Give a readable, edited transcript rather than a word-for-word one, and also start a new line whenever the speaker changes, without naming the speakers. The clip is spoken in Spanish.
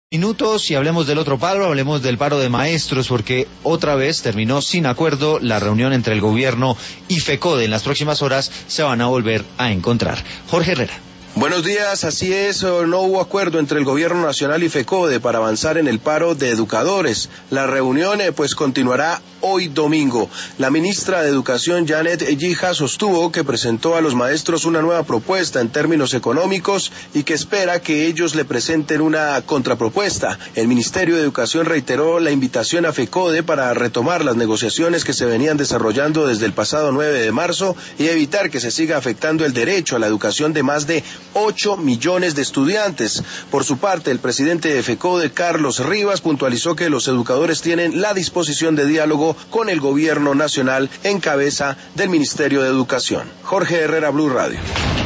Minutos y hablemos del otro paro, hablemos del paro de maestros, porque otra vez terminó sin acuerdo la reunión entre el gobierno y FECODE. En las próximas horas se van a volver a encontrar. Jorge Herrera.
Buenos días, así es, no hubo acuerdo entre el Gobierno Nacional y FECODE para avanzar en el paro de educadores. La reunión continuará hoy domingo. La ministra de Educación, Janet Ejija, sostuvo que presentó a los maestros una nueva propuesta en términos económicos y que espera que ellos le presenten una contrapropuesta. El Ministerio de Educación reiteró la invitación a FECODE para retomar las negociaciones que se venían desarrollando desde el pasado 9 de marzo y evitar que se siga afectando el derecho a la educación de más de 8 millones de estudiantes. Por su parte, el presidente de FECODE, Carlos Rivas, puntualizó que los educadores tienen la disposición de diálogo con el gobierno nacional en cabeza del Ministerio de Educación. Jorge Herrera, Blue Radio.